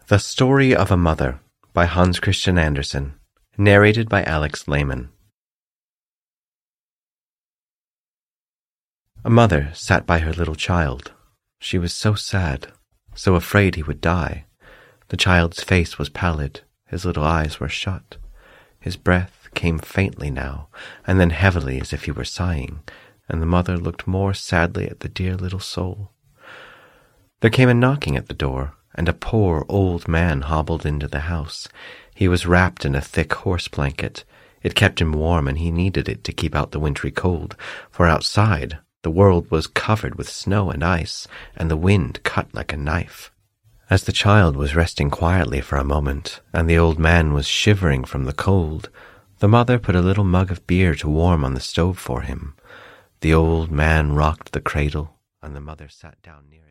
The Story of a Mother by Hans Christian Andersen, narrated by Alex Lehman. A mother sat by her little child. She was so sad, so afraid he would die. The child's face was pallid, his little eyes were shut. His breath came faintly now, and then heavily as if he were sighing, and the mother looked more sadly at the dear little soul. There came a knocking at the door, and a poor old man hobbled into the house. He was wrapped in a thick horse blanket. It kept him warm, and he needed it to keep out the wintry cold, for outside the world was covered with snow and ice, and the wind cut like a knife. As the child was resting quietly for a moment, and the old man was shivering from the cold, the mother put a little mug of beer to warm on the stove for him. The old man rocked the cradle, and the mother sat down near it.